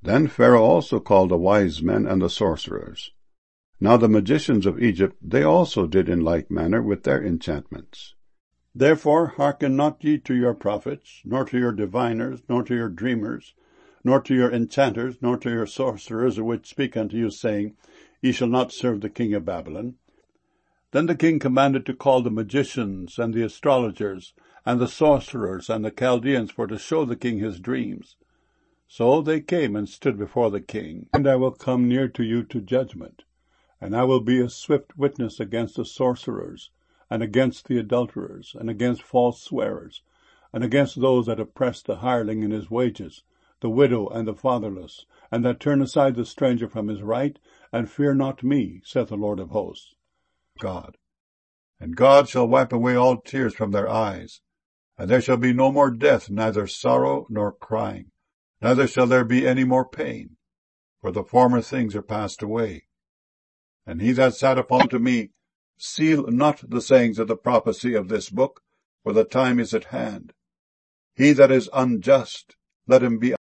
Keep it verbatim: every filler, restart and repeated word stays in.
Then Pharaoh also called the wise men and the sorcerers. Now the magicians of Egypt, they also did in like manner with their enchantments. Therefore hearken not ye to your prophets, nor to your diviners, nor to your dreamers, nor to your enchanters, nor to your sorcerers, which speak unto you, saying, Ye shall not serve the king of Babylon. Then the king commanded to call the magicians, and the astrologers, and the sorcerers, and the Chaldeans, for to show the king his dreams. So they came and stood before the king. And I will come near to you to judgment, and I will be a swift witness against the sorcerers, and against the adulterers, and against false swearers, and against those that oppress the hireling in his wages, the widow and the fatherless, and that turn aside the stranger from his right, and fear not me, saith the Lord of hosts. God. And God shall wipe away all tears from their eyes, and there shall be no more death, neither sorrow nor crying, neither shall there be any more pain, for the former things are passed away. And he that said upon me, Seal not the sayings of the prophecy of this book, for the time is at hand. He that is unjust, let him be